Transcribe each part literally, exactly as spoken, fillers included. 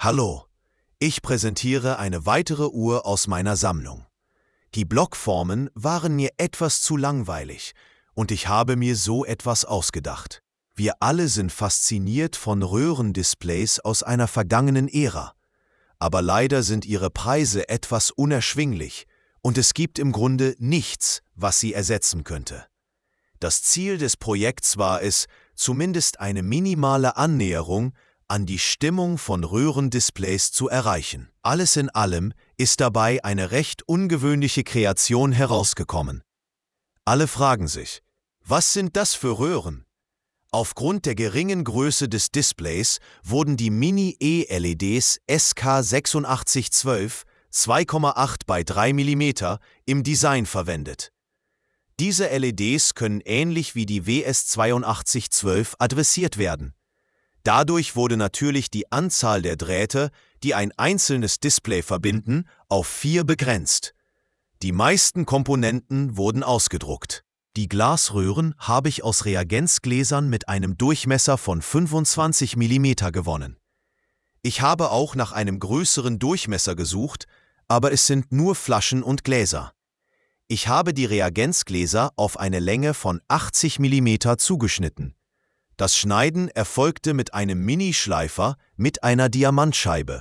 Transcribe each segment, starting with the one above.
Hallo, ich präsentiere eine weitere Uhr aus meiner Sammlung. Die Blockformen waren mir etwas zu langweilig und ich habe mir so etwas ausgedacht. Wir alle sind fasziniert von Röhrendisplays aus einer vergangenen Ära. Aber leider sind ihre Preise etwas unerschwinglich und es gibt im Grunde nichts, was sie ersetzen könnte. Das Ziel des Projekts war es, zumindest eine minimale Annäherung an die Stimmung von Röhrendisplays zu erreichen. Alles in allem ist dabei eine recht ungewöhnliche Kreation herausgekommen. Alle fragen sich, was sind das für Röhren? Aufgrund der geringen Größe des Displays wurden die Mini-E-L E Ds S K eins sechs eins zwei zwei Komma acht bei drei Millimeter im Design verwendet. Diese L E Ds können ähnlich wie die W S zweiundachtzig zwölf adressiert werden. Dadurch wurde natürlich die Anzahl der Drähte, die ein einzelnes Display verbinden, auf vier begrenzt. Die meisten Komponenten wurden ausgedruckt. Die Glasröhren habe ich aus Reagenzgläsern mit einem Durchmesser von fünfundzwanzig Millimeter gewonnen. Ich habe auch nach einem größeren Durchmesser gesucht, aber es sind nur Flaschen und Gläser. Ich habe die Reagenzgläser auf eine Länge von achtzig Millimeter zugeschnitten. Das Schneiden erfolgte mit einem Minischleifer mit einer Diamantscheibe.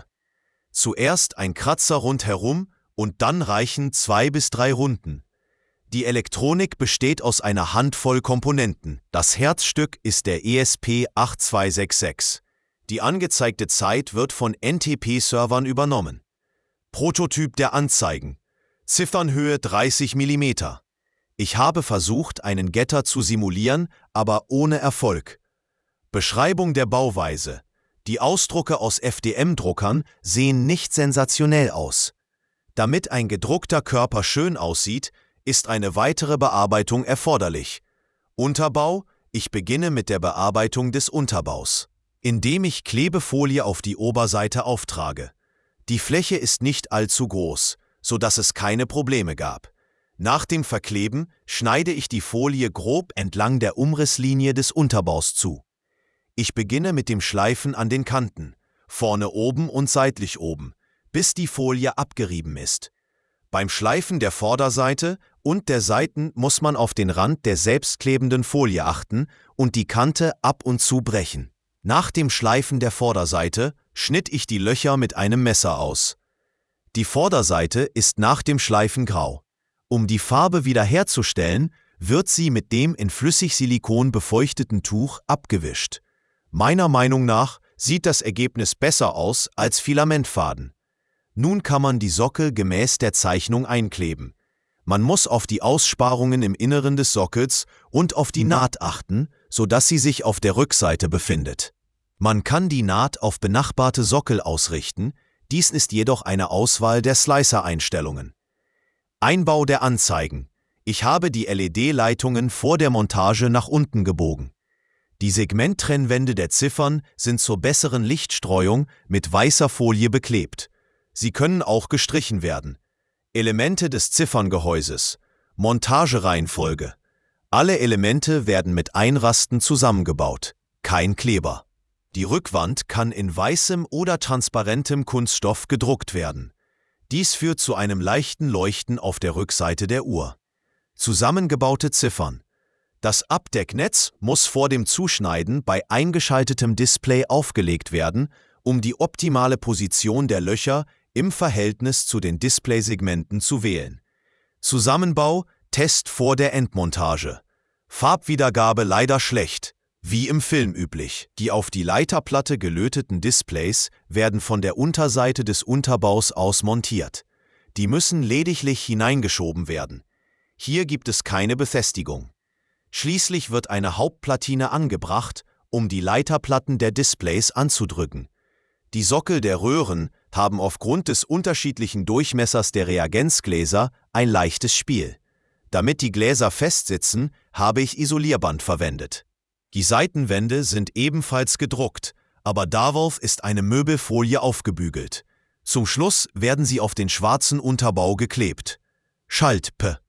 Zuerst ein Kratzer rundherum und dann reichen zwei bis drei Runden. Die Elektronik besteht aus einer Handvoll Komponenten. Das Herzstück ist der E S P acht zwei sechs sechs. Die angezeigte Zeit wird von N T P-Servern übernommen. Prototyp der Anzeigen. Ziffernhöhe dreißig Millimeter. Ich habe versucht, einen Getter zu simulieren, aber ohne Erfolg. Beschreibung der Bauweise. Die Ausdrucke aus F D M-Druckern sehen nicht sensationell aus. Damit ein gedruckter Körper schön aussieht, ist eine weitere Bearbeitung erforderlich. Unterbau: Ich beginne mit der Bearbeitung des Unterbaus, indem ich Klebefolie auf die Oberseite auftrage. Die Fläche ist nicht allzu groß, sodass es keine Probleme gab. Nach dem Verkleben schneide ich die Folie grob entlang der Umrisslinie des Unterbaus zu. Ich beginne mit dem Schleifen an den Kanten, vorne oben und seitlich oben, bis die Folie abgerieben ist. Beim Schleifen der Vorderseite und der Seiten muss man auf den Rand der selbstklebenden Folie achten und die Kante ab und zu brechen. Nach dem Schleifen der Vorderseite schnitt ich die Löcher mit einem Messer aus. Die Vorderseite ist nach dem Schleifen grau. Um die Farbe wiederherzustellen, wird sie mit dem in Flüssigsilikon befeuchteten Tuch abgewischt. Meiner Meinung nach sieht das Ergebnis besser aus als Filamentfaden. Nun kann man die Sockel gemäß der Zeichnung einkleben. Man muss auf die Aussparungen im Inneren des Sockels und auf die Naht achten, sodass sie sich auf der Rückseite befindet. Man kann die Naht auf benachbarte Sockel ausrichten, dies ist jedoch eine Auswahl der Slicer-Einstellungen. Einbau der Anzeigen. Ich habe die L E D-Leitungen vor der Montage nach unten gebogen. Die Segmenttrennwände der Ziffern sind zur besseren Lichtstreuung mit weißer Folie beklebt. Sie können auch gestrichen werden. Elemente des Zifferngehäuses. Montagereihenfolge. Alle Elemente werden mit Einrasten zusammengebaut. Kein Kleber. Die Rückwand kann in weißem oder transparentem Kunststoff gedruckt werden. Dies führt zu einem leichten Leuchten auf der Rückseite der Uhr. Zusammengebaute Ziffern. Das Abdecknetz muss vor dem Zuschneiden bei eingeschaltetem Display aufgelegt werden, um die optimale Position der Löcher im Verhältnis zu den Displaysegmenten zu wählen. Zusammenbau, Test vor der Endmontage. Farbwiedergabe leider schlecht, wie im Film üblich. Die auf die Leiterplatte gelöteten Displays werden von der Unterseite des Unterbaus aus montiert. Die müssen lediglich hineingeschoben werden. Hier gibt es keine Befestigung. Schließlich wird eine Hauptplatine angebracht, um die Leiterplatten der Displays anzudrücken. Die Sockel der Röhren haben aufgrund des unterschiedlichen Durchmessers der Reagenzgläser ein leichtes Spiel. Damit die Gläser festsitzen, habe ich Isolierband verwendet. Die Seitenwände sind ebenfalls gedruckt, aber darauf ist eine Möbelfolie aufgebügelt. Zum Schluss werden sie auf den schwarzen Unterbau geklebt. Schalt-P.